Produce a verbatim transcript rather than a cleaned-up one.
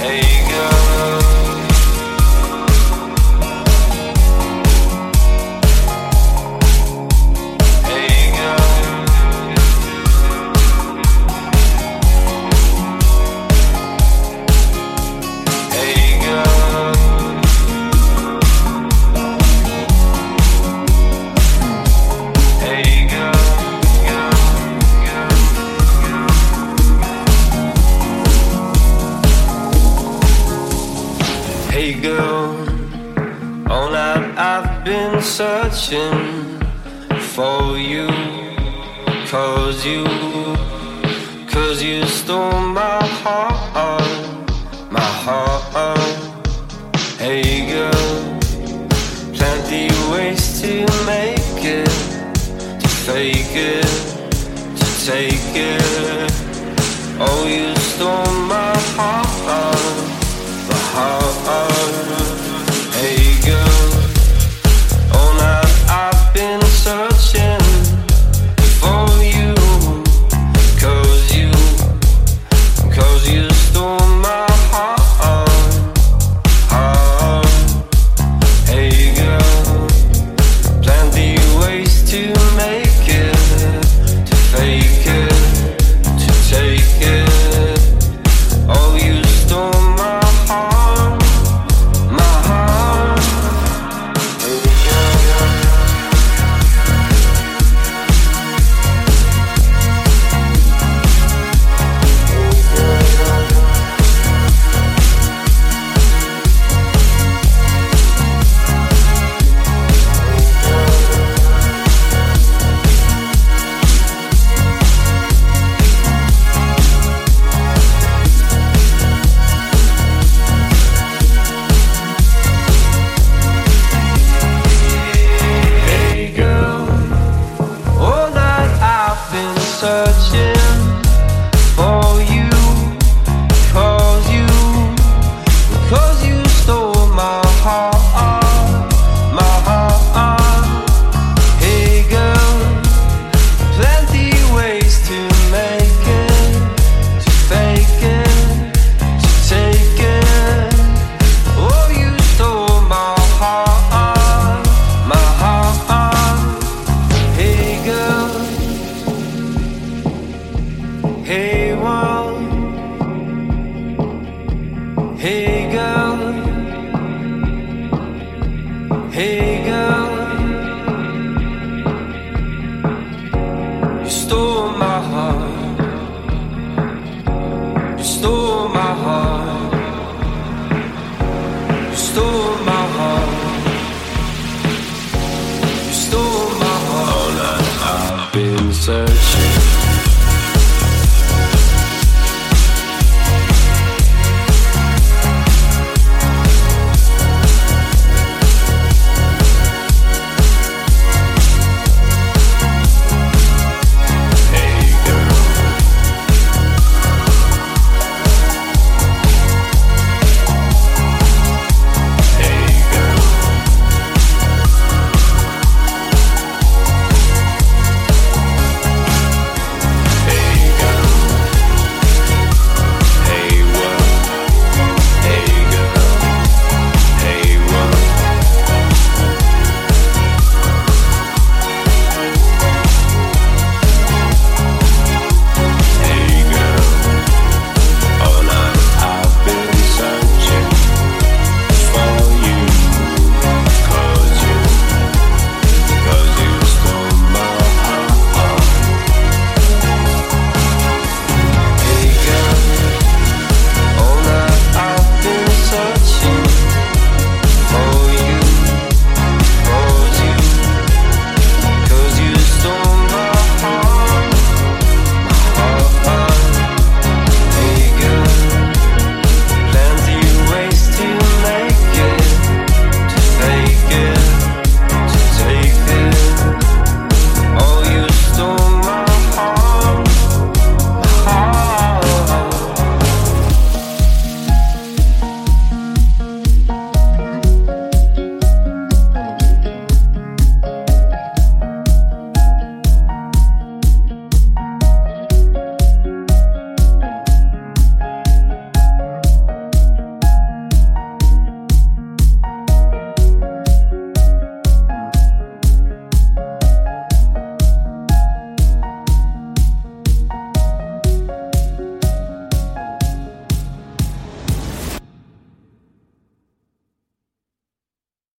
Searching for you, cause you, cause you stole my heart, my heart. Hey girl, plenty ways to make it, to fake it, to take it. Oh, you stole my heart, my heart. Hey girl, I've been searching for you, cause you, cause you stole my heart, heart. Hey girl, plenty ways to make it, to fake it, to take it. Oh, you stole my heart, my heart. Hey girl, hey